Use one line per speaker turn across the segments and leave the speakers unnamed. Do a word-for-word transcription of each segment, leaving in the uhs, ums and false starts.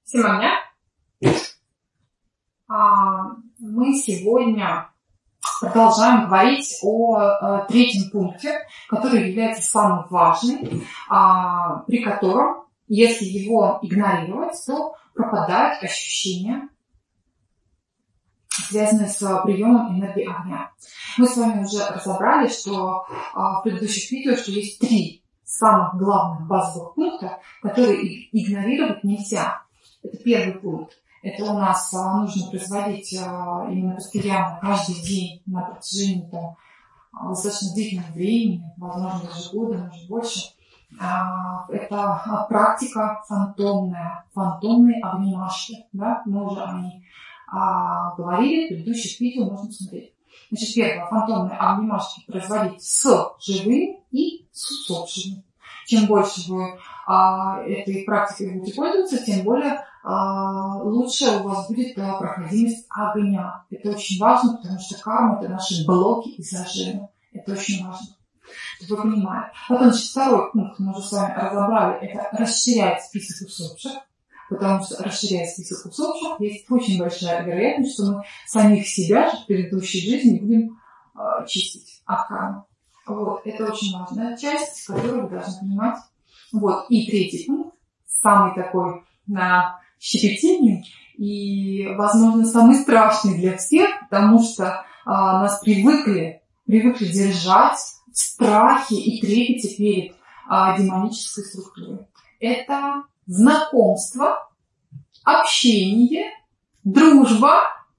Всем огня! Мы сегодня продолжаем говорить о третьем пункте, который является самым важным, при котором, если его игнорировать, то пропадают ощущения, связанные с приемом энергии огня. Мы с вами уже разобрали, что в предыдущих видео, что есть три самых главных базовых пункта, которые игнорировать нельзя. Это первый пункт. Это у нас нужно производить именно постоянно, каждый день на протяжении там, достаточно длительного времени, возможно, даже года, может больше. Это практика фантомная, фантомные обнимашки. Да? Мы уже о ней говорили, в предыдущих видео можно посмотреть. Значит, первое, фантомные обнимашки производить с живыми и с усопшими. Чем больше вы а, этой практикой будете пользоваться, тем более а, лучше у вас будет а, проходимость огня. Это очень важно, потому что карма – это наши блоки и зажимы. Это очень важно, чтобы вы понимали. Потом, значит, второй пункт мы уже с вами разобрали – это расширять список усопших. Потому что, расширяя список усопших, есть очень большая вероятность, что мы самих себя же в предыдущей жизни будем а, чистить от кармы. Вот, это очень важная часть, которую вы должны понимать. Вот, и третий пункт, самый такой на щепетильный и, возможно, самый страшный для всех, потому что а, нас привыкли, привыкли держать в страхе и трепете перед а, демонической структурой. Это знакомство, общение, дружба,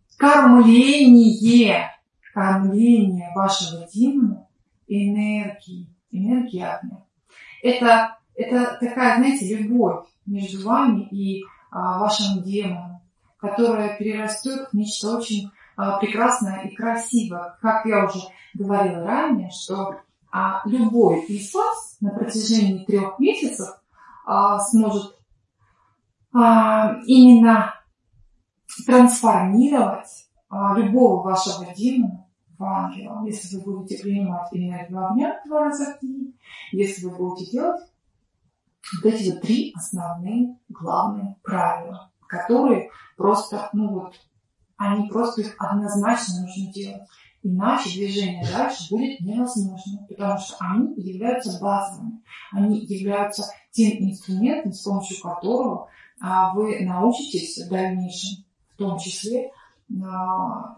кормление, кормление вашего демона энергии, энергии огня. Это, это такая, знаете, любовь между вами и а, вашим демоном, которая перерастет в нечто очень а, прекрасное и красивое. Как я уже говорила ранее, что а, любой из вас на протяжении трех месяцев а, сможет а, именно трансформировать а, любого вашего демона в ангела, если вы будете принимать энергию огня два раза в день, если вы будете делать вот эти вот три основные главные правила, которые просто, ну вот, они просто их однозначно нужно делать. Иначе движение дальше будет невозможно, потому что они являются базовыми, они являются тем инструментом, с помощью которого а, вы научитесь в дальнейшем, в том числе, а,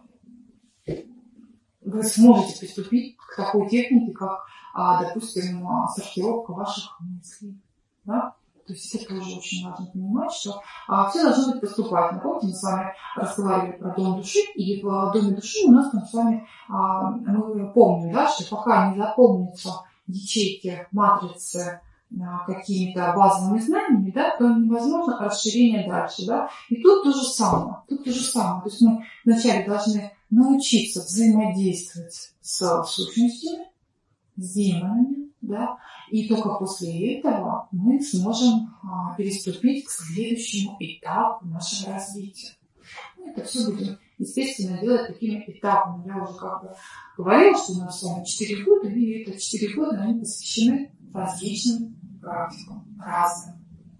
вы сможете приступить к такой технике, как, а, допустим, сортировка ваших мыслей. Да? То есть это тоже очень важно понимать, что а, все должно быть поступательно. Помните, мы с вами разговаривали про дом души, и в доме души у нас там с вами, а, мы помним, да, что пока не заполнятся ячейки матрицы а, какими-то базовыми знаниями, да, то невозможно расширение дальше. Да? И тут то же самое. Тут то же самое. То есть мы вначале должны научиться взаимодействовать с сущностями, с демонами, да, и только после этого мы сможем а, переступить к следующему этапу нашего развития. Мы это все будем, естественно, делать такими этапами. Я уже как бы говорила, что у нас с вами четыре года, и эти четыре года они посвящены различным практикам, разным.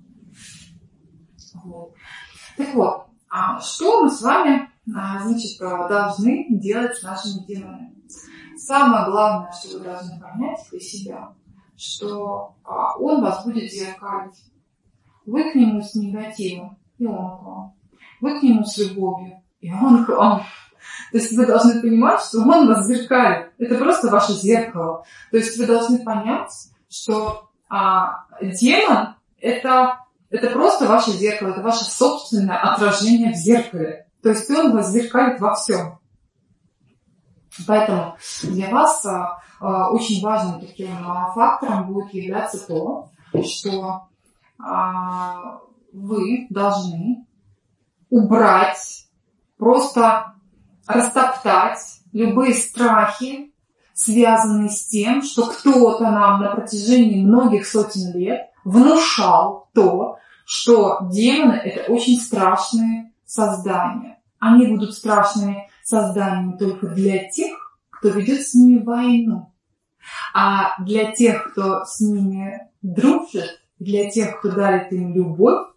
Вот. Так вот, а что мы с вами а, значит, должны делать с нашими демонами? Самое главное, что вы должны понять для себя, что а, он вас будет зеркалить. Вы к нему с негативом, и он к вам. Вы к нему с любовью, и он к вам. То есть вы должны понимать, что он вас зеркалит. Это просто ваше зеркало. То есть вы должны понять, что а, демон это, это просто ваше зеркало, это ваше собственное отражение в зеркале. То есть он вас зеркалит во всем. Поэтому для вас а, а, очень важным таким а, фактором будет являться то, что а, вы должны убрать, просто растоптать любые страхи, связанные с тем, что кто-то нам на протяжении многих сотен лет внушал то, что демоны – это очень страшные создания. Они будут страшными созданиями только для тех, кто ведет с ними войну. А для тех, кто с ними дружит, для тех, кто дарит им любовь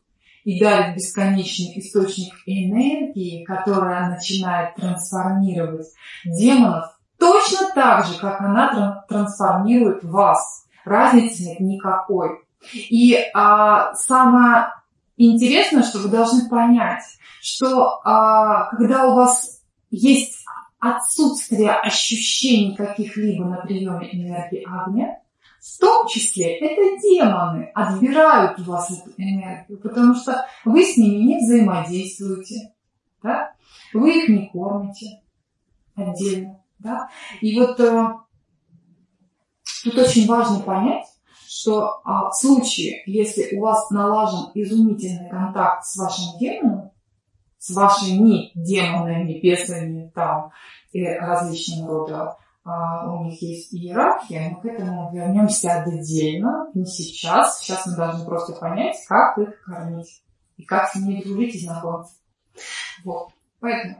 и дарит бесконечный источник энергии, которая начинает трансформировать демонов точно так же, как она трансформирует вас. Разницы нет никакой. И а, самое интересное, что вы должны понять, что а, когда у вас есть отсутствие ощущений каких-либо на приеме энергии огня, в том числе это демоны отбирают у вас эту энергию, потому что вы с ними не взаимодействуете, да? Вы их не кормите отдельно. Да? И вот э, тут очень важно понять, что э, в случае, если у вас налажен изумительный контакт с вашим демоном, с вашими демонами, бесами там, и различного рода, э, у них есть иерархия, мы к этому вернемся отдельно, не сейчас. Сейчас мы должны просто понять, как их кормить и как с ними дружить и знакомиться. Вот. Поэтому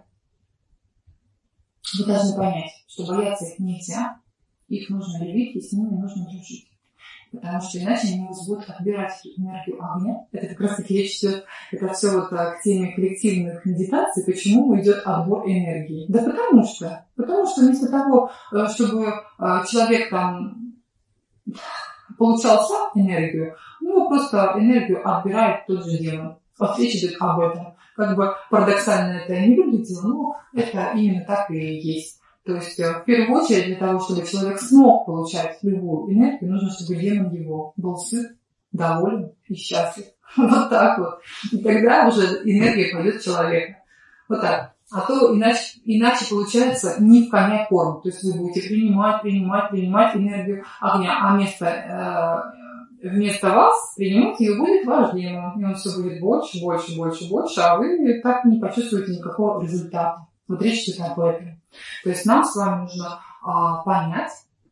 вы должны понять, что бояться их нельзя, их нужно любить, и с ними нужно дружить. Потому что иначе они у вас будут отбирать энергию огня. Это как раз таки речь идет, это все вот к теме коллективных медитаций, почему идет отбор энергии. Да потому что, потому что вместо того, чтобы человек там получал сам энергию, у него просто энергию отбирает тот же демон. Вот речь идет об этом. Как бы парадоксально это и не выглядело, но это именно так и есть. То есть, в первую очередь, для того, чтобы человек смог получать любую энергию, нужно, чтобы демон его был сыт, доволен и счастлив. Вот так вот. И тогда уже энергия пойдет в человека. Вот так. А то иначе, иначе получается не в коня корм. То есть вы будете принимать, принимать, принимать энергию огня, а вместо... Э, Вместо вас принимать ее будет ваш демон. И он все будет больше, больше, больше, больше, а вы так не почувствуете никакого результата. Вот речь идет об этом. То есть нам с вами нужно а, понять,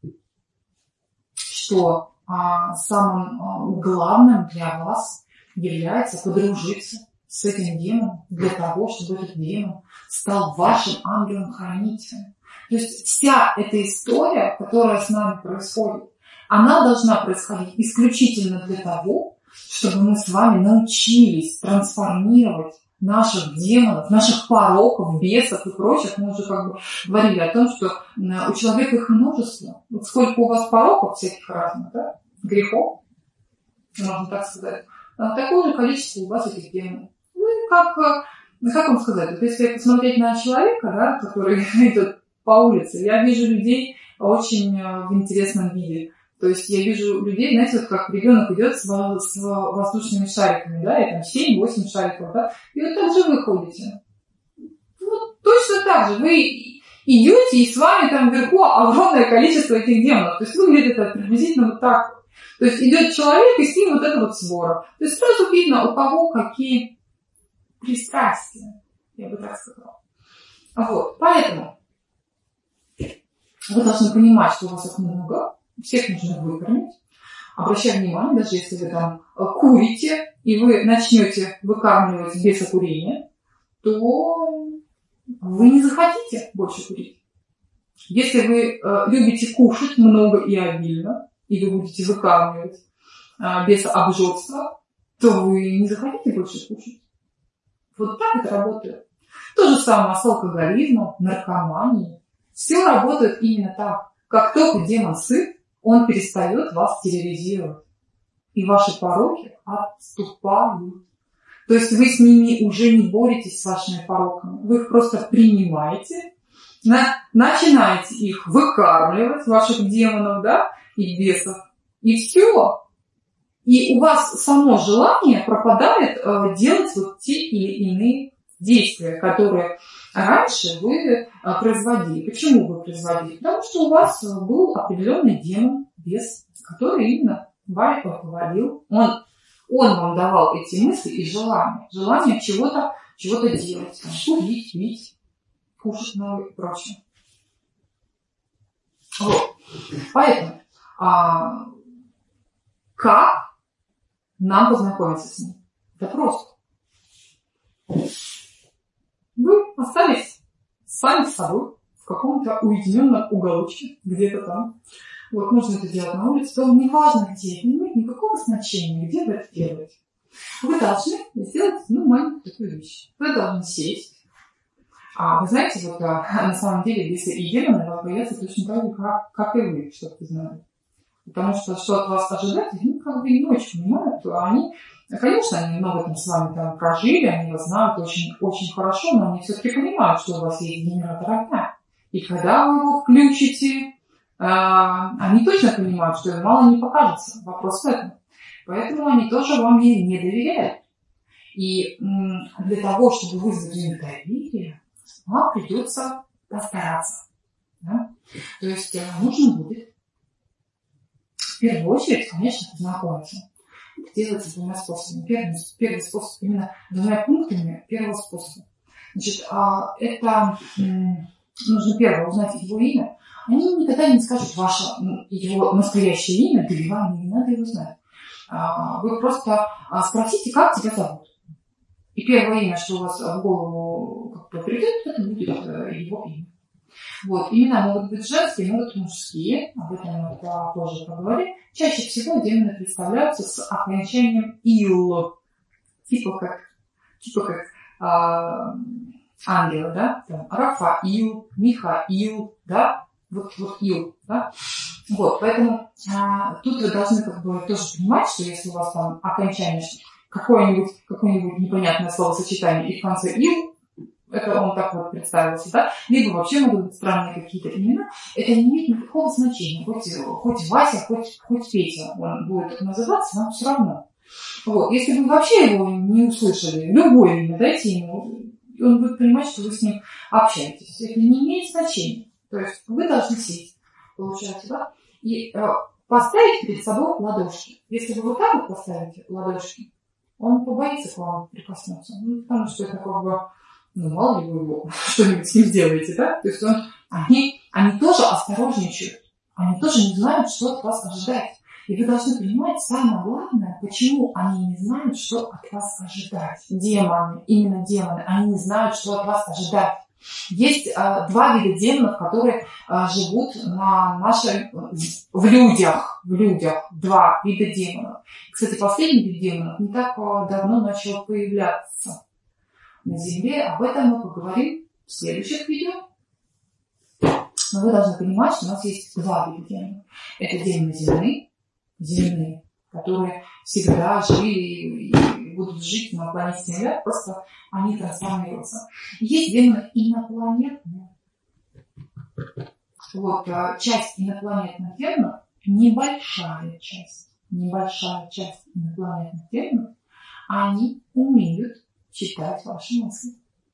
что а, самым а, главным для вас является подружиться с этим демоном для того, чтобы этот демон стал вашим ангелом-хранителем. То есть вся эта история, которая с нами происходит, она должна происходить исключительно для того, чтобы мы с вами научились трансформировать наших демонов, наших пороков, бесов и прочих. Мы уже как бы говорили о том, что у человека их множество. Вот сколько у вас пороков всяких разных, да? Грехов, можно так сказать, такое же количество у вас этих демонов. Ну и как, как вам сказать, вот если посмотреть на человека, да, который идет по улице, я вижу людей очень в интересном виде. То есть я вижу людей, знаете, вот как ребенок идет с, с воздушными шариками, да, и там семь-восемь шариков, да, и вот так же вы ходите. Вот точно так же. Вы идете, и с вами там вверху огромное количество этих демонов. То есть выглядит это приблизительно вот так вот. То есть идет человек, и с ним вот это вот свора. То есть сразу видно, у кого какие пристрастия, я бы так сказала. Вот, поэтому вы должны понимать, что у вас их много. Всех нужно выкормить. Обращаю внимание, даже если вы там курите, и вы начнете выкармливать бесокурение, то вы не захотите больше курить. Если вы э, любите кушать много и обильно, и вы будете выкармливать э, бесообжорство, то вы не захотите больше кушать. Вот так это работает. То же самое с алкоголизмом, наркоманией. Все работает именно так. Как только демон сыт, он перестает вас терроризировать. И ваши пороки отступают. То есть вы с ними уже не боретесь, с вашими пороками. Вы их просто принимаете, на, начинаете их выкармливать, ваших демонов, да, и бесов. И все. И у вас само желание пропадает э, делать вот те или иные действия, которые раньше вы э, производили. Почему вы производили? Потому что у вас был определенный демон, бес, который именно вас руководил. Он, он вам давал эти мысли и желания. Желание чего-то, чего-то делать. Там, курить, пить, кушать много и прочее. Вот. Поэтому а, как нам познакомиться с ним? Это просто. Вы остались сами с собой в каком-то уединенном уголочке, где-то там. Вот, можно это делать на улице, то не важно где, не имеет никакого значения, где вы это делаете. Вы должны сделать, ну, маленькую такую вещь. Вы должны сесть. А вы знаете, вот на самом деле, если и демоны вас боятся точно так же, как, как и вы, чтобы вы знали. Потому что что от вас ожидать, они как бы не очень понимают. Они, конечно, они много там с вами там прожили, они вас знают очень, очень хорошо, но они все-таки понимают, что у вас есть генератор огня. И когда вы его включите, э, они точно понимают, что им мало не покажется. Вопрос в этом. Поэтому они тоже вам не, не доверяют. И м, для того, чтобы вызвать им доверие, вам придется постараться. Да? То есть э, нужно будет в первую очередь, конечно, познакомиться. Это делается двумя способами. Первый, первый способ именно двумя пунктами первого способа. Значит, а, это м, нужно первое узнать его имя. Они никогда не скажут ваше его настоящее имя, да и вам не надо его знать. А, вы просто а, спросите, как тебя зовут. И первое имя, что у вас в голову как бы придет, это будет его имя. Вот. Имена могут быть женские, могут быть мужские. Об этом мы позже поговорим. Чаще всего демоны представляются с окончанием «ил». Типа как, типа как а, ангелы, да? Там, Рафаил, Михаил, да? Вот, вот «ил», да? Вот. Поэтому а, тут вы должны как бы тоже понимать, что если у вас там окончание какое-нибудь, какое-нибудь непонятное словосочетание и в конце «ил», это он так вот представился, да? Либо вообще могут быть странные какие-то имена. Это не имеет никакого значения. Хоть, хоть Вася, хоть, хоть Петя он будет называться, вам все равно. Вот. Если вы вообще его не услышали, любое имя дайте ему, он будет понимать, что вы с ним общаетесь. Это не имеет значения. То есть вы должны сесть, получается, да? И э, поставить перед собой ладошки. Если вы вот так вот поставите ладошки, он побоится к вам прикоснуться. Ну, потому что это как бы... Ну, мало ли вы его что-нибудь с ним сделаете, да? То есть он, они, они тоже осторожничают. Они тоже не знают, что от вас ожидать. И вы должны понимать самое главное, почему они не знают, что от вас ожидать. Демоны, именно демоны, они не знают, что от вас ожидать. Есть э, два вида демонов, которые э, живут на нашей, в людях, в людях, два вида демонов. Кстати, последний вид демонов не так э, давно начал появляться на Земле. Об этом мы поговорим в следующих видео. Но вы должны понимать, что у нас есть два вида демонов. Это демоны земные, земные, которые всегда жили и будут жить на планете Земля, просто они трансформируются. Есть демоны инопланетные. Вот, часть инопланетных демонов, небольшая часть, небольшая часть инопланетных демонов, они умеют читать ваши мысли.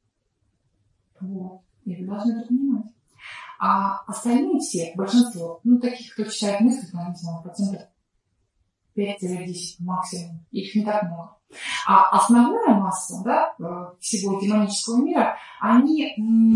Вот. И вы должны это понимать. А остальные все, большинство, ну, таких, кто читает мысли, там, не знаю, процентов пять-десять максимум. Их не так много. А основная масса, да, всего демонического мира, они,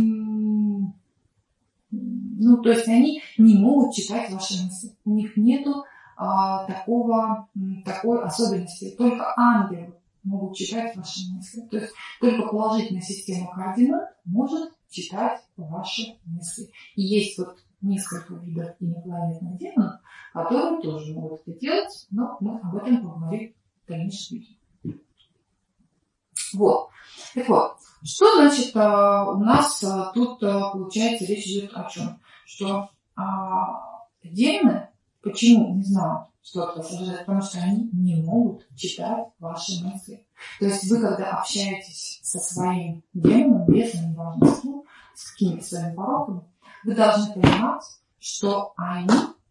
ну, то есть они не могут читать ваши мысли. У них нету а, такого, такой особенности. Только ангелы могут читать ваши мысли. То есть только положительная система координат может читать ваши мысли. И есть вот несколько видов инопланетных демонов, которые тоже могут это делать, но мы об этом поговорим в дальнейшем видео. Вот. Так вот, что значит у нас тут получается речь идет о чем? Что а, демоны почему не знают, что от вас ожидать? Потому что они не могут читать ваши мысли. То есть вы, когда общаетесь со своим демоном, бесом, неважно, с какими-то своими пороками, вы должны понимать, что они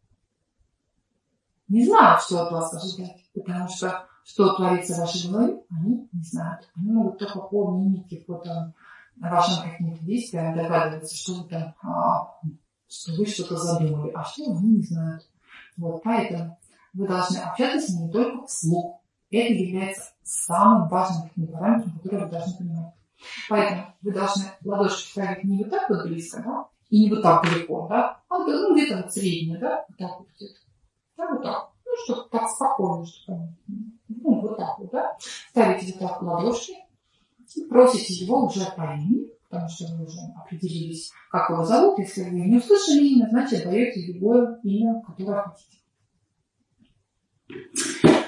не знают, что от вас ожидать. Потому что что творится в вашей голове, они не знают. Они могут только по мимике, по там, вашим каким-то действиям догадываться, что вы там, а, что вы что-то задумали, а что они не знают. Вот, поэтому вы должны общаться с ними только вслух. Это является самым важным таким параметром, который вы должны понимать. Поэтому вы должны ладошки ставить не вот так вот близко, да, и не вот так далеко, да, а ну, где-то вот среднее, да, вот так вот где-то. Да, вот так. Ну, чтобы так спокойно, чтобы, ну, вот так вот, да. Ставите вот так ладошки и просите его уже по имени, потому что вы уже определились, как его зовут. Если вы не услышали имя, значит, даете любое имя, которое хотите.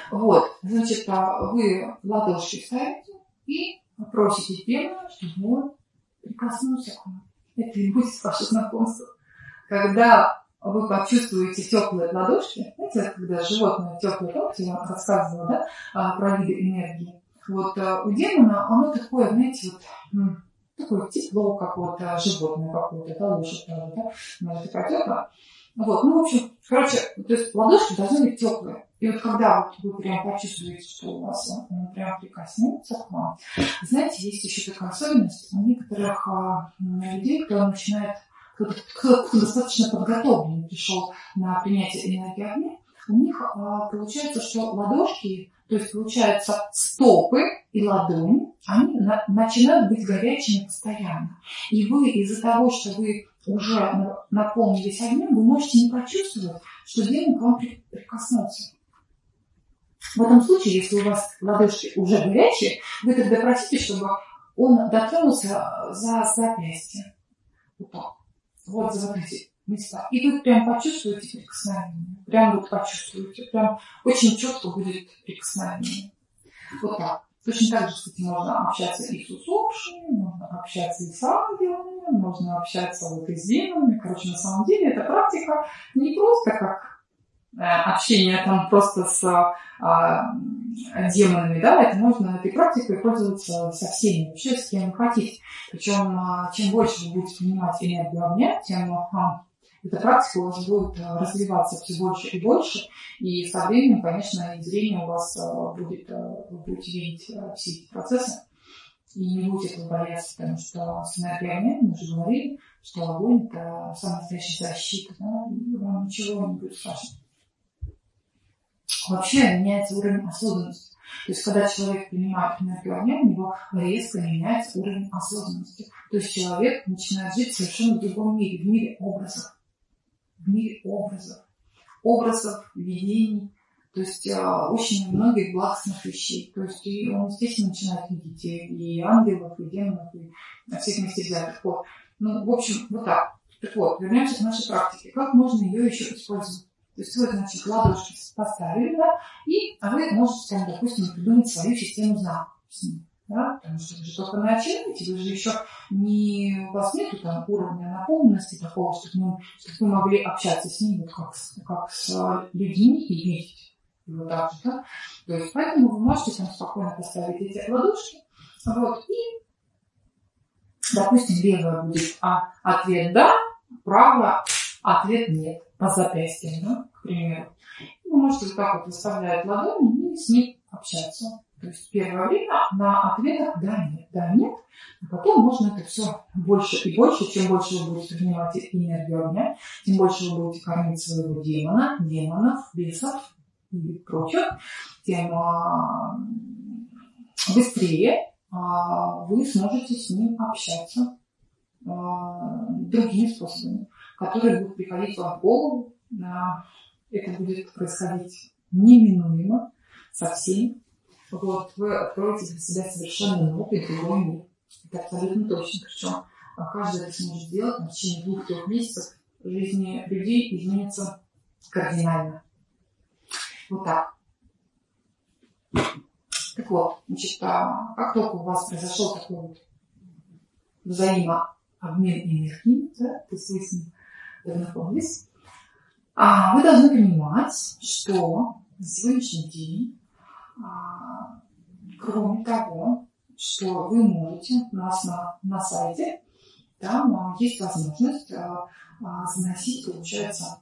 Вот, значит, вы ладошки ставите и просите демона, чтобы он прикоснулся к вам. Это и будет ваше знакомство. Когда вы почувствуете теплые ладошки, знаете, когда животное теплые ладошки, я вам рассказывала, да, про виды энергии. Вот у демона оно такое, знаете, вот такое тепло какое-то, животное какое-то, да, лошадь, да, она такая теплая. Вот, ну, в общем, короче, то есть ладошки должны быть теплые. И вот когда вот вы прям почувствуете, что у вас он, он прям прикоснется к вам, знаете, есть еще такая особенность у некоторых а, людей, кто начинает, кто-то, кто, кто достаточно подготовленный пришел на принятие энергии огня, у них а, получается, что ладошки, то есть получается стопы и ладони, они на, начинают быть горячими постоянно. И вы из-за того, что вы уже наполнились огнем, вы можете не почувствовать, что демон к вам прикоснулся. В этом случае, если у вас ладошки уже горячие, вы тогда просите, чтобы он дотронулся за запястье. Вот так. Вот за вот эти места. И вы прям почувствуете прикосновение. Прям вот почувствуете. Прям очень четко будет прикосновение. Вот так. Точно так же, кстати, можно общаться и с усопшими, можно общаться и с ангелами, можно общаться вот и с демонами. Короче, на самом деле эта практика не просто как общение там просто с а, демонами, да, это можно этой практикой пользоваться со всеми, вообще с кем вы хотите. Причем, чем больше вы будете принимать энергию огня, тем а, эта практика у вас будет развиваться все больше и больше, и со временем, конечно, и зрение у вас будет, вы будете видеть все эти процессы, и не будете этого бояться, потому что с энергией огня, мы уже говорили, что огонь – это самая настоящая защита, да, и вам ничего не будет страшно. Вообще меняется уровень осознанности. То есть, когда человек принимает энергию огня, у него резко меняется уровень осознанности. То есть, человек начинает жить совершенно в другом мире, в мире образов. В мире образов. Образов, видений. То есть, очень многих благостных вещей. То есть, и он, естественно, начинает видеть и ангелов, и демонов, и всех вместе взятых. Вот. Ну, в общем, вот так. Так вот, вернемся к нашей практике. Как можно ее еще использовать? То есть вы, значит, ладошки поставили, да, и а вы можете, там, допустим, придумать свою систему знаков с ним, да, потому что вы же только начинаете, вы же еще не, у вас нету там уровня наполненности такого, чтобы, мы, чтобы вы могли общаться с ним, вот как, как с людьми и видеть его так же, да. То есть поэтому вы можете там спокойно поставить эти ладошки, вот, и, допустим, левая будет а, ответ «да», правая ответ «нет». По запястьям, да, к примеру. И вы можете вот так вот выставлять ладони и с ним общаться. То есть первое время на ответах «да», «нет», «да», «нет». А потом можно это все больше и больше. Чем больше вы будете принимать энергию огня, тем больше вы будете кормить своего демона, демонов, бесов и прочих, тем а, быстрее а, вы сможете с ним общаться а, другими способами, которые будут приходить вам в голову. Это будет происходить неминуемо со всеми. Вот, вы откроете для себя совершенно новый другой мир. Это абсолютно точно. Причем каждый это сможет сделать в течение двух-трех месяцев. Жизни людей изменится кардинально. Вот так. Так вот, значит, как только у вас произошел такой вот взаимообмен энергии, да, то есть вы с ним находились, а вы должны понимать, что на сегодняшний день, а, кроме того, что вы можете у нас на, на сайте, там а, есть возможность а, а, заносить, получается,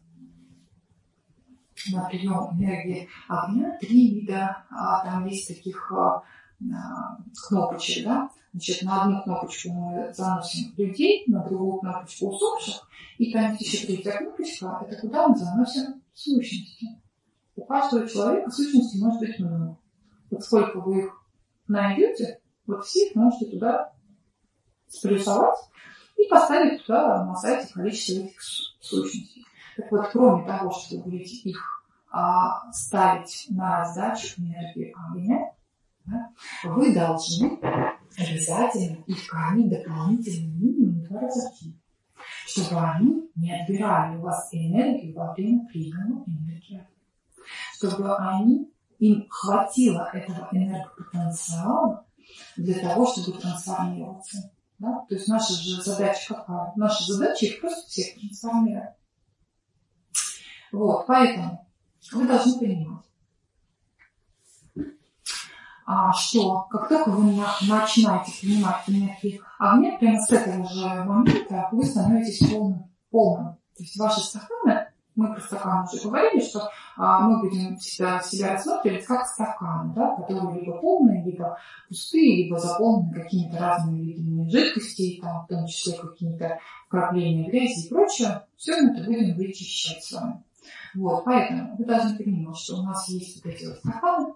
на прием энергии огня три вида, а, там есть таких а, а, кнопочек, да. Значит, на одну кнопочку мы заносим людей, на другую кнопочку усопших, и там есть еще третья кнопочка, это куда мы заносим сущности. У каждого человека сущности может быть много. Вот сколько вы их найдете, вот все их можете туда сплюсовать и поставить туда на сайте количество этих сущностей. Так вот, кроме того, что вы будете их а, ставить на раздачу энергии огня, да, вы должны обязательно их кормить дополнительно минимум два раза в день, чтобы они не отбирали у вас энергию во время приема энергии, чтобы они им хватило этого энергопотенциала для того, чтобы трансформироваться. Да? То есть наша же задача какая? Наша задача их просто всех трансформировать. Вот, поэтому вы должны понимать, что как только вы начинаете принимать энергию огня, прямо с этого же момента вы становитесь полным. полным. То есть ваши стаканы, мы про стаканы уже говорили, что а, мы будем себя, себя рассматривать как стаканы, да, которые либо полные, либо пустые, либо заполнены какими-то разными видами жидкостей, там, в том числе какими-то вкраплениями грязи и прочее. Все это будем вычищать с вами. Вот, поэтому вы должны понимать, что у нас есть вот эти вот стаканы.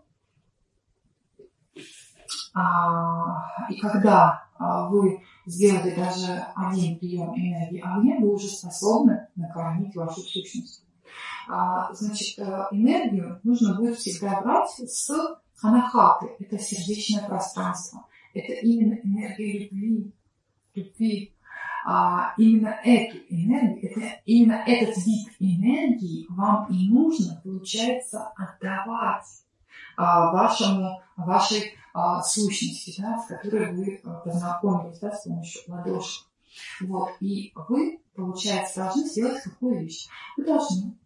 А, и когда а, вы сделали даже один прием энергии огня, вы уже способны накормить вашу сущность. А, значит, энергию нужно будет всегда брать с анахаты. Это сердечное пространство. Это именно энергия любви. любви. А, именно эту энергию, это, именно этот вид энергии вам и нужно, получается, отдавать а, вашему, вашей а, сущности, да, с которой вы а, познакомились, да, с помощью ладошек. Вот. И вы, получается, должны сделать какую вещь. Вы должны,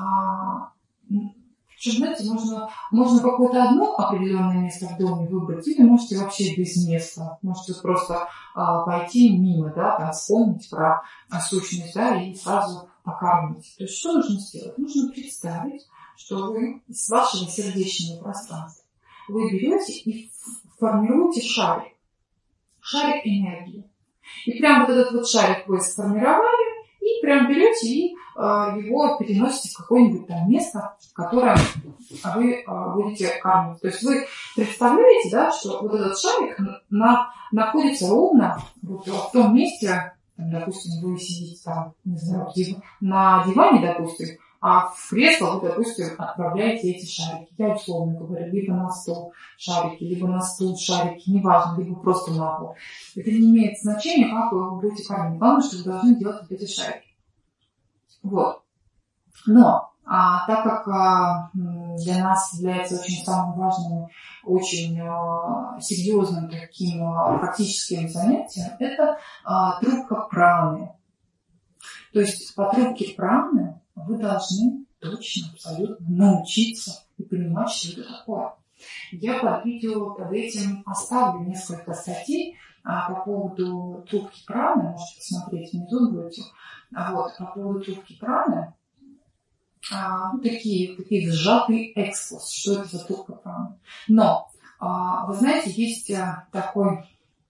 а, что, знаете, можно, можно какое-то одно определенное место в доме выбрать, или можете вообще без места. Можете просто а, пойти мимо, да, там, вспомнить про а, сущность, да, и сразу покормить. То есть что нужно сделать? Нужно представить, что вы из вашего сердечного пространства вы берете и формируете шарик. Шарик энергии. И прям вот этот вот шарик вы сформировали, и прям берете и э, его переносите в какое-нибудь там место, которое вы э, будете кормить. То есть вы представляете, да, что вот этот шарик на, находится ровно вот в том месте, там, допустим, вы сидите там, не знаю, на диване, допустим, а в кресло вы, допустим, отправляете эти шарики. Я условно говорю, либо на стол шарики, либо на стул шарики, неважно, либо просто на пол. Это не имеет значения, как вы будете кормить. Главное, что вы должны делать вот эти шарики. Вот. Но, а, так как а, для нас является очень самым важным, очень а, серьезным таким а, практическим занятием, это а, трубка праны. То есть по трубке праны вы должны точно, абсолютно научиться и понимать, что это такое. Я под видео под этим оставлю несколько статей а, по поводу трубки праны. Можете посмотреть внизу будете. А, вот, по поводу трубки праны. А, ну, такие, такие сжатый экскурс, что это за трубка праны. Но, а, вы знаете, есть а, такой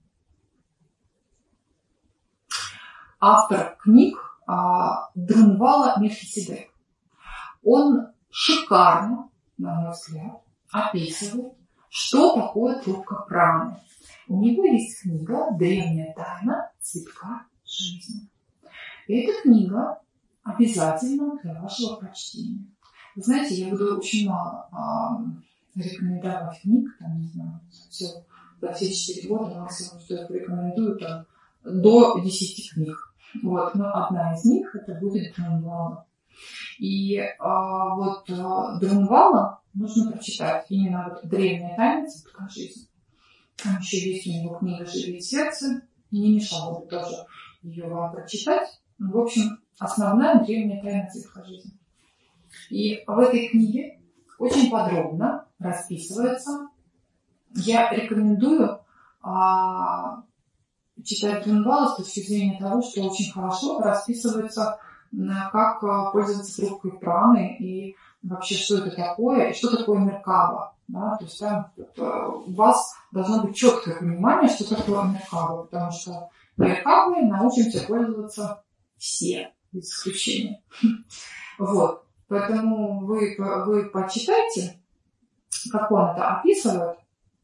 автор книг Друнвала Мельхиседек. Он шикарно, на мой взгляд, описывает, что такое трубка праны. У него есть книга «Древняя тайна цветка жизни». И эта книга обязательна для вашего прочтения. Вы знаете, я буду очень мало а, рекомендовать книг, там, не знаю, все, за все четыре года максимум, что я порекомендую, там, до десяти книг. Вот, но одна из них это будет Друнвала. И а, вот а, Друнвала нужно прочитать именно вот «Древняя тайна цветка жизни». Там еще есть у него книга «Живи сердце», и не мешало бы тоже ее вам прочитать. В общем, основная древняя тайна цветка жизни. И в этой книге очень подробно расписывается. Я рекомендую а, читать Друнвала с точки зрения того, что очень хорошо расписывается, как пользоваться трубкой праны и вообще, что это такое, и что такое меркаба. Да? То есть там у вас должно быть четкое понимание, что такое меркаба, потому что меркабой научимся пользоваться все, без исключения. Вот. Поэтому вы, вы почитайте, как он это описывает.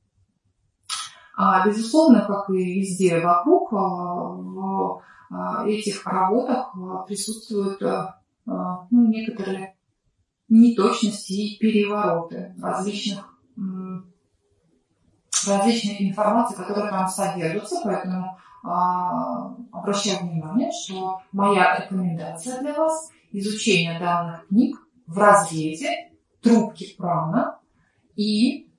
А, безусловно, как и везде вокруг, в этих работах присутствуют ну, некоторые неточности и перевороты различных, различной информации, которая там содержится. Поэтому обращаю внимание, что моя рекомендация для вас — изучение данных книг в разрезе трубки прана и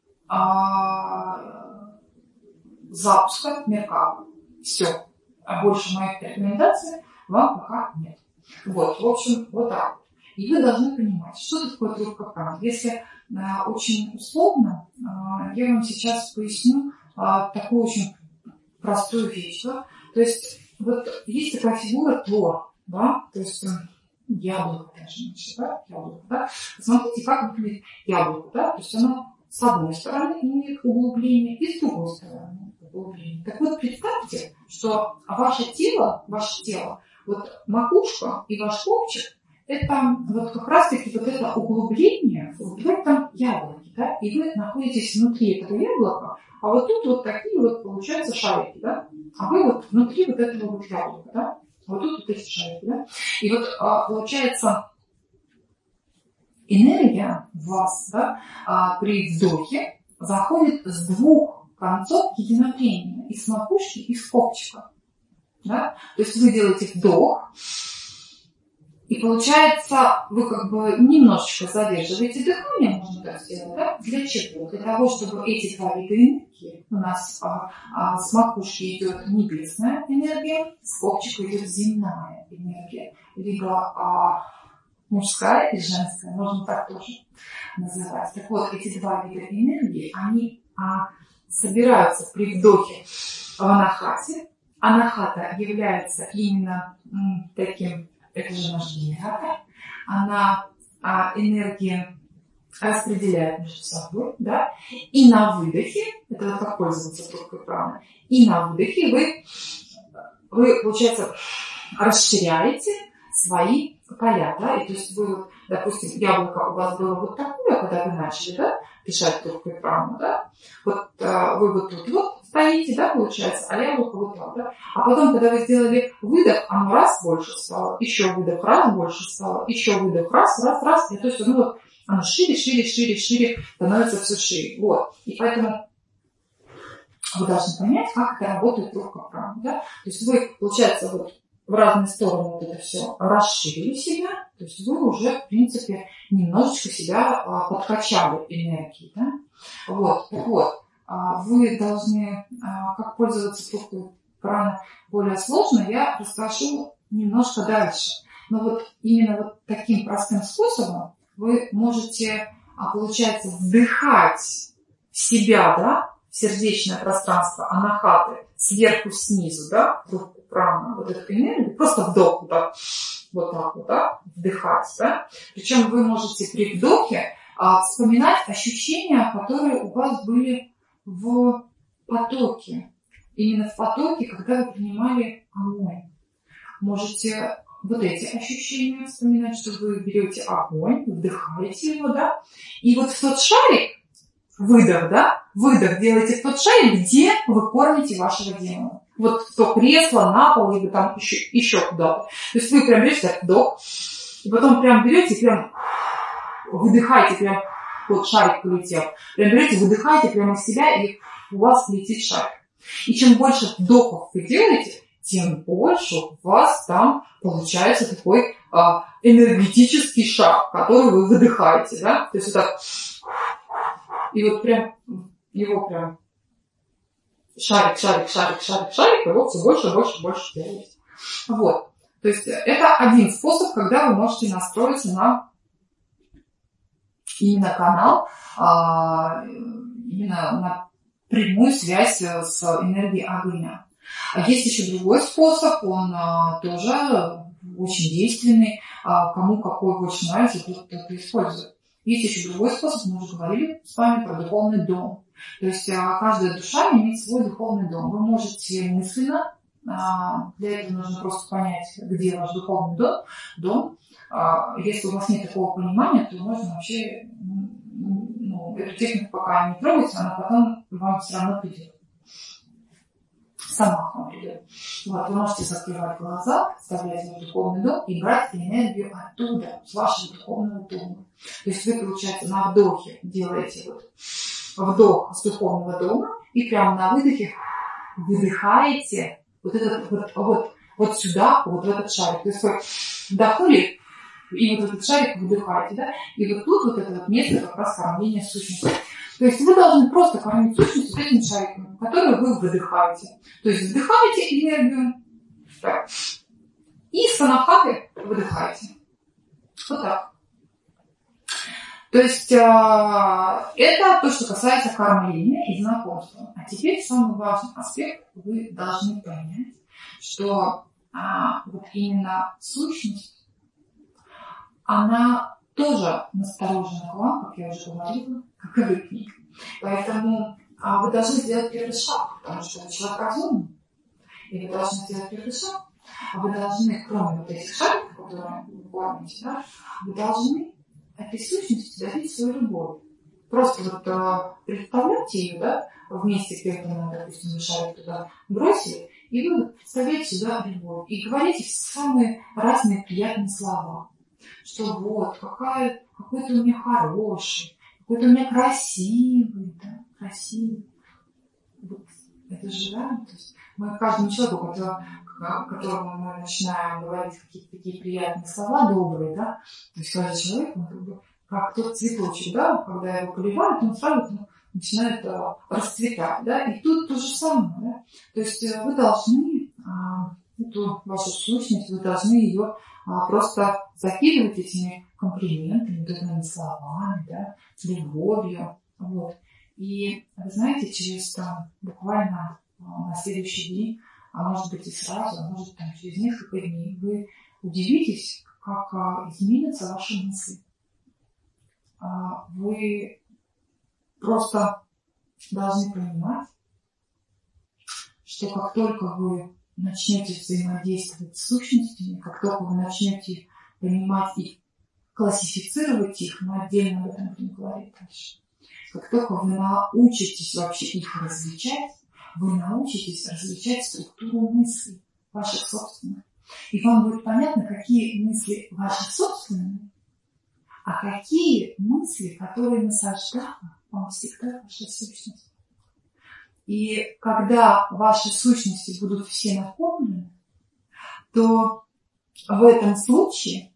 а, запуска Меркабы. Все. А больше моих рекомендаций вам пока нет. Вот, в общем, вот так вот. И вы должны понимать, что такое трубка праны. Если а, очень условно, а, я вам сейчас поясню а, такую очень простую вещь. Да? То есть, вот есть такая фигура Тор, да, то есть яблоко даже, да, яблоко, да. Посмотрите, как выглядит яблоко, да, то есть оно с одной стороны имеет углубление и с другой стороны углубление. Так вот, представьте, что ваше тело, ваше тело, вот макушка и ваш копчик, это вот как раз-таки вот это углубление вот в этом яблоке, да, и вы находитесь внутри этого яблока, а вот тут вот такие вот получаются шарики, да, а вы вот внутри вот этого вот яблока, да, вот тут вот эти шарики, да, и вот а, получается энергия в вас, да, а, при вдохе заходит с двух концов единовременно, и с макушки, и с копчика, да, то есть вы делаете вдох, и получается, вы как бы немножечко задерживаете дыхание, можно так сделать, да? Для чего? Для того, чтобы эти два вида энергии, у нас а, а, с макушки идет небесная энергия, с копчика идет земная энергия, либо а, мужская и женская, можно так тоже называть. Так вот, эти два вида энергии, они а, собираются при вдохе в анахате. Анахата является именно м, таким... Это же наш генератор. Она а, энергию распределяет между собой, да, и на выдохе, это вот как пользоваться трубкой праны, и на выдохе вы, вы, получается, расширяете свои поля, да, и то есть вы, допустим, яблоко у вас было вот такое, когда вы начали, да, дышать трубкой праны, да, вот а, вы вот тут вот стоите, да, получается, а яблоко вот так, да, а потом, когда вы сделали выдох, оно раз больше стало, еще выдох, раз больше стало, еще выдох, раз, раз, раз, и то есть, ну вот, оно шире, шире, шире, шире, становится все шире, вот, и поэтому вы должны понять, как это работает трубка праны, да, то есть вы, получается, вот, в разные стороны вот это все расширили себя, то есть вы уже, в принципе, немножечко себя а, подкачали энергией, да? Вот, так вот, а, вы должны, а, как пользоваться трубкой праны более сложно, я расскажу немножко дальше. Но вот именно вот таким простым способом вы можете, а, получается, вдыхать в себя, да, в сердечное пространство анахаты сверху снизу, да, трубку праны, вот эту энергию, просто вдох, вот так, вот так вот, да, вдыхать, да. Причем вы можете при вдохе а, вспоминать ощущения, которые у вас были в потоке. Именно в потоке, когда вы принимали огонь. Можете вот эти ощущения вспоминать, что вы берете огонь, вдыхаете его, да, и вот в тот шарик, выдох, да, выдох делаете в тот шарик, где вы кормите вашего демона. Вот в то кресло, на пол, или там еще, еще куда-то. То есть вы прям берете так вдох, и потом прям берете, прям выдыхаете, прям вот шарик полетел. Прям берете, выдыхаете прямо из себя, и у вас летит шарик. И чем больше вдохов вы делаете, тем больше у вас там получается такой а, энергетический шар, который вы выдыхаете, да. То есть вот так. И вот прям его прям шарик, шарик, шарик, шарик, шарик, и вот все больше, больше, больше делаете. Вот. То есть это один способ, когда вы можете настроиться на именно канал, а, именно на прямую связь с энергией огня. А есть еще другой способ, он а, тоже очень действенный, а, кому какой больше нравится, тот кто-то использует. Есть еще другой способ, мы уже говорили с вами про духовный дом. То есть а, каждая душа имеет свой духовный дом. Вы можете мысленно, а, для этого нужно просто понять, где ваш духовный дом. дом. А, если у вас нет такого понимания, то можно вообще ну, эту технику пока не трогать, она потом вам все равно придет. Сама к вам придет. Вот, вы можете закрывать глаза, вставлять в духовный дом и брать энергию оттуда, с вашего духовного дома. То есть вы, получается, на вдохе делаете вот вдох с духовного дома и прямо на выдохе выдыхаете вот этот вот, вот, вот сюда, вот в этот шарик. То есть вы вдохнули и вот этот шарик выдыхаете, да, и вот тут вот это вот место как раз кормления сущности. То есть вы должны просто кормить сущность вот этими шариками, которые вы выдыхаете. То есть вдыхаете энергию, так, и с анахаты выдыхаете. Вот так. То есть э, это то, что касается кормления и знакомства. А теперь самый важный аспект. Вы должны понять, что а, вот именно сущность, она тоже насторожена к вам, как я уже говорила, как и вы к ней. Поэтому а, вы должны сделать первый шаг, потому что вы человек разумный. И вы должны сделать первый шаг. А вы должны, кроме вот этих шагов, которые вы кормите, да, вы должны этой сущности дарить свою любовь. Просто вот э, представляете ее, да, вместе, когда, допустим, вы шарик туда бросили, и вы представляете сюда любовь. И говорите самые разные приятные слова. Что вот, какая, какой ты у меня хороший, какой ты у меня красивый, да, красивый. Вот, это же, да, то есть мы каждому человеку, который, которому мы начинаем говорить какие-то такие приятные слова, добрые, да, то есть каждый человек, он как бы, как тот цветочек, да, когда его поливают, он сразу ну, начинает а, расцветать, да, и тут то же самое, да, то есть вы должны а, эту вашу сущность, вы должны ее а, просто закидывать этими комплиментами, добрыми словами, да, любовью, вот. И вы знаете, через там, буквально а, на следующий день, а может быть и сразу, а может там через несколько дней, вы удивитесь, как а, изменятся ваши мысли. А, вы просто должны понимать, что как только вы начнете взаимодействовать с сущностями, как только вы начнете понимать и классифицировать их, мы отдельно об этом будем говорить дальше. Как только вы научитесь вообще их различать, вы научитесь различать структуру мыслей, ваших собственных. И вам будет понятно, какие мысли ваши собственные, а какие мысли, которые насаждала вам всегда ваша сущность. И когда ваши сущности будут все накормлены, то в этом случае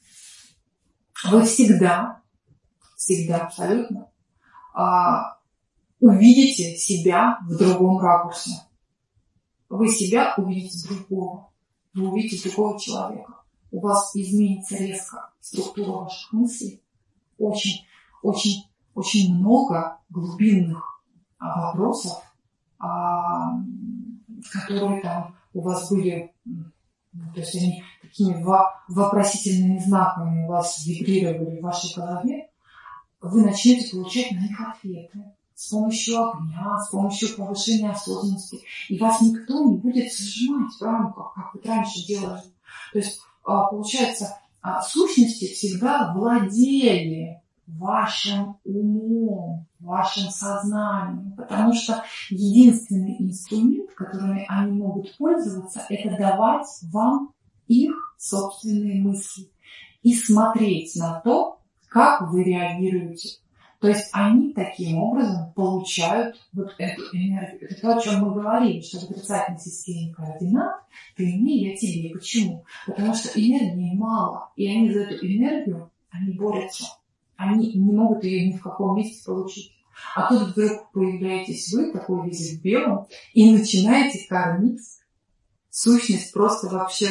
вы всегда, всегда абсолютно а, увидите себя в другом ракурсе. Вы себя увидите другого. Вы увидите другого человека. У вас изменится резко структура ваших мыслей. Очень, очень, очень много глубинных а, вопросов, а, которые там у вас были, то есть они такими вопросительными знаками у вас вибрировали в вашей голове, вы начнете получать на них ответы с помощью огня, с помощью повышения осознанности. И вас никто не будет сжимать в рамках, как вы раньше делали. То есть, получается, сущности всегда владели вашим умом, вашим сознанием, потому что единственный инструмент, которым они могут пользоваться, это давать вам их собственные мысли и смотреть на то, как вы реагируете. То есть они таким образом получают вот эту энергию. Это то, о чем мы говорили, что в отрицательной системе координат ты мне, я тебе. Почему? Потому что энергии мало, и они за эту энергию они борются. Они не могут ее ни в каком месте получить. А тут вдруг появляетесь вы, такой весь в белом, и начинаете кормить сущность просто вообще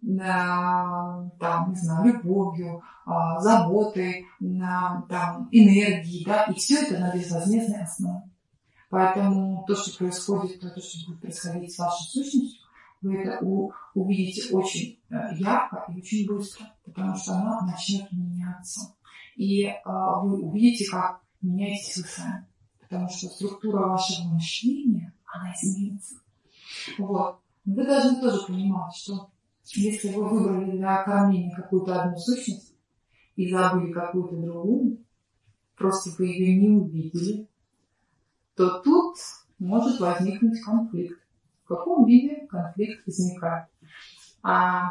там, не знаю, любовью, заботой, там, энергией, да, и все это на безвозмездной основе. Поэтому то, что происходит, то, что будет происходить с вашей сущностью, вы это увидите очень ярко и очень быстро, потому что она начнет меняться. И вы увидите, как меняетесь вы сами, потому что структура вашего мышления, она изменится. Вот. Вы должны тоже понимать, что если вы выбрали для кормления какую-то одну сущность и забыли какую-то другую, просто вы ее не увидели, то тут может возникнуть конфликт. В каком виде конфликт возникает? А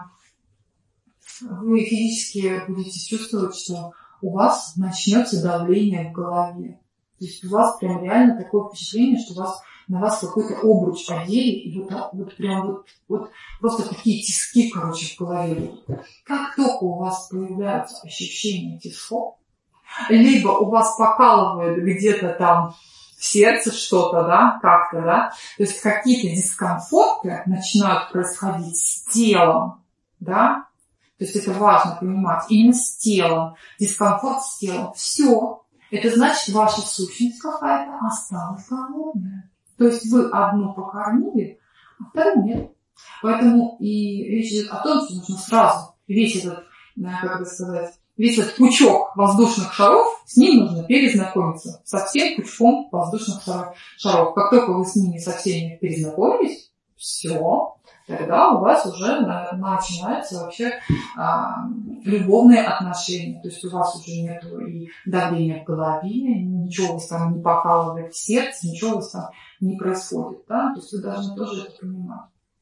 вы физически будете чувствовать, что у вас начнется давление в голове. То есть у вас прям реально такое впечатление, что у вас на вас какой-то обруч одели, и вот, вот прям вот, вот просто такие тиски, короче, в голове. Как только у вас появляются ощущения тисков, либо у вас покалывает где-то там в сердце что-то, да, как-то, да, то есть какие-то дискомфорты начинают происходить с телом, да, то есть это важно понимать, именно с телом, дискомфорт с телом, все, это значит, ваша сущность какая-то осталась голодная, то есть вы одну покормили, а вторую нет, поэтому и речь идет о том, что нужно сразу весь этот, как это сказать, весь этот пучок воздушных шаров, с ним нужно перезнакомиться со всем пучком воздушных шаров. Как только вы с ними со всеми перезнакомились, все, тогда у вас уже начинаются вообще а, любовные отношения. То есть у вас уже нет и давления в голове, ничего у вас там не покалывает в сердце, ничего у вас там не происходит. Да? То есть вы должны тоже это понимать.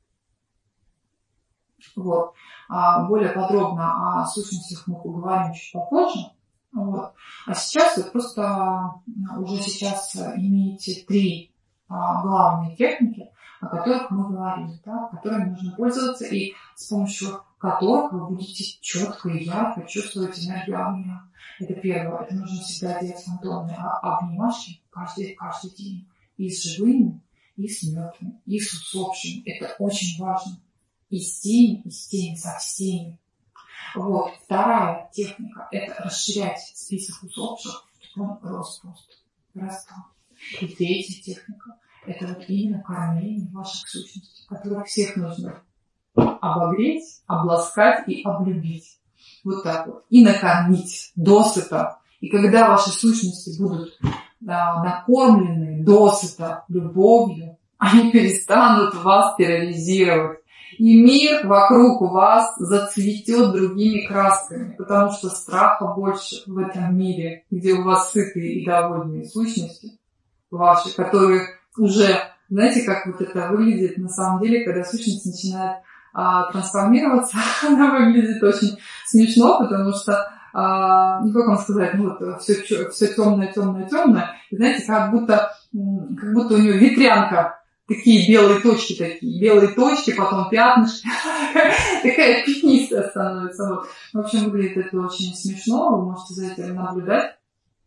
Вот. А более подробно о сущностях мы поговорим чуть попозже. Вот. А сейчас вы просто уже сейчас имеете три а, главные техники, о которых мы говорили, да, которыми нужно пользоваться и с помощью которых вы будете четко и ярко чувствовать энергию огня. Это первое. Это нужно всегда делать фантомные обнимашки каждый, каждый день. И с живыми, и с мертвыми, и с усопшими. Это очень важно. И с теми, и с теми, со всеми. Вот. Вторая техника – это расширять список усопших, чтобы он рос просто. Растал. И третья техника – это вот именно кормление ваших сущностей, которых всех нужно обогреть, обласкать и облюбить. Вот так вот. И накормить досыта. И когда ваши сущности будут да, накормлены досыта любовью, они перестанут вас терроризировать. И мир вокруг вас зацветет другими красками, потому что страха больше в этом мире, где у вас сытые и довольные сущности ваши, которые уже, знаете, как вот это выглядит на самом деле, когда сущность начинает а, трансформироваться, она выглядит очень смешно, потому что, а, ну как вам сказать, ну вот все, все темное, темное, темное, и знаете, как будто, как будто у нее ветрянка. Такие белые точки, такие белые точки, потом пятнышки. Такая пятнистая становится. Вот. В общем, выглядит это очень смешно. Вы можете за этим наблюдать.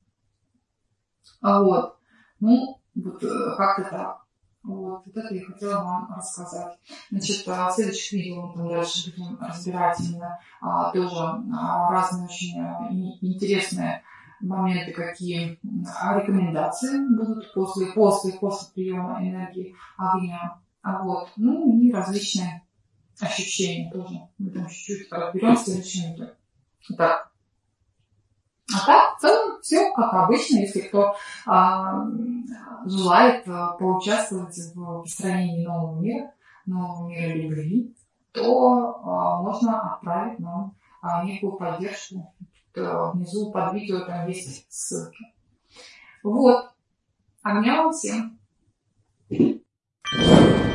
А вот. Ну, вот как-то так. Вот. Вот это я хотела вам рассказать. Значит, в следующих видео мы там дальше будем разбирать именно а, тоже а, разные очень интересные моменты, какие рекомендации будут после, после, после приема энергии огня. А вот. Ну и различные ощущения тоже. Мы там чуть-чуть разберем в следующем видео. Так. А так, в целом, все как обычно. Если кто а, желает а, поучаствовать в построении нового мира, нового мира любви, то а, можно отправить нам а, некую поддержку. Внизу под видео там есть ссылки. Вот. Огня вам всем.